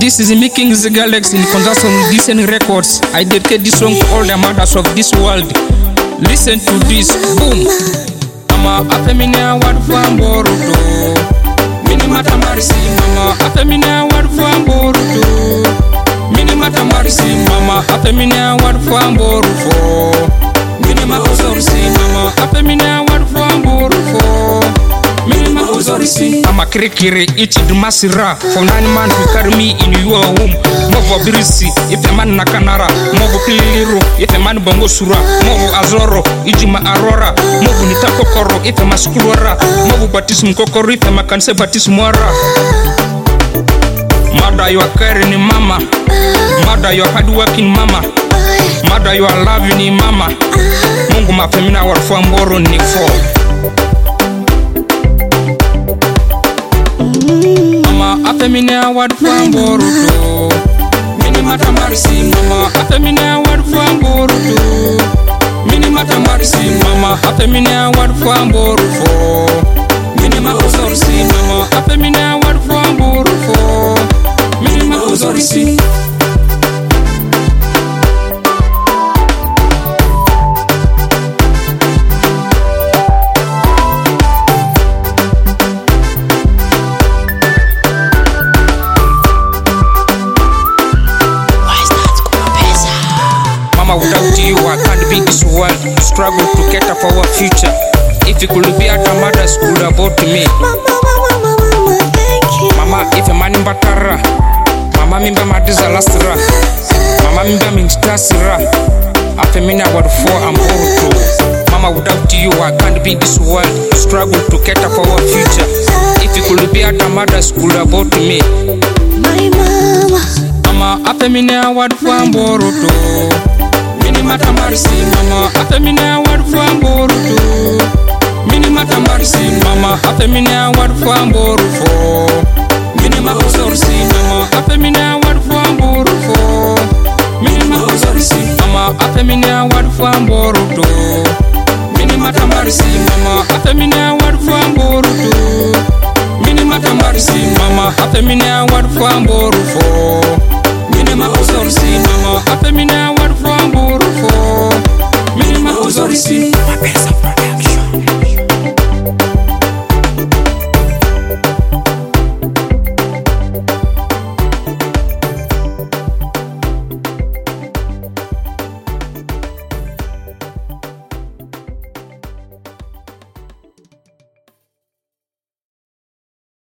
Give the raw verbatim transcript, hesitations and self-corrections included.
This is making the Galaxy in conjunction with Decent Records. I dedicate this song to all the mothers of this world. Listen to this, boom. Mama, afemina wadfu amborudo. Mini mata marisi, mama, afemina wadfu amborudo. Mini mata marisi, mama, afemina wadfu amborufo. Mini ma uzorisi, mama, afemina wadfu amborufo. Mini ma uzorisi. I'm a kirikiri, it's the masira. For nine months you carry me in your womb. Movo birisi, if a man nakanara. Movo kiliru, if a man bongo sura. Movo azoro, ijima arora. Movo nitakokoro, if a maskulora. Movo batism kokoro, if a makanse batismora. Mother, you are caring mama. Mother, you are hardworking mama. Mother, you are loving mama. Mungu mafemina warfu amboro ni fo. Mama, afemina warfu amboro do. Mini mata marisi mama, afemina warfu amboro do. Mini mata marisi mama, afemina warfu amboro fo. Mini ma uzorisi mama, afemina warfu amboro fo. Mini ma uzorisi. Without you, I can't be this world. Struggle to get up our future. If you could be at a mother's school about me. Mama, mama, mama, mama, thank you. Mama, if a man in Batara. Mama, mimba madiza lastra. Mama, mimba mintasira. Afemina word for I'm bored. Mama, without you, I can't be this world. Struggle to get up our future. If you could be at a mother's school about me. My mama. Mama, afemina word for I'm bored. Mini mata marisi mama, afemina wadfu amborudo. Mini mata marisi mama, afemina wadfu amborufo. Mini ma uzorisi mama, afemina wadfu amborufo. Mini ma uzorisi mama, afemina wadfu amborudo. Mini mata marisi mama, afemina wadfu amborudo. Mini mata marisi mama, afemina wadfu amborufo. Mini ma uzorisi mama, afemina wadfu amborufo. Mini ma uzorisi.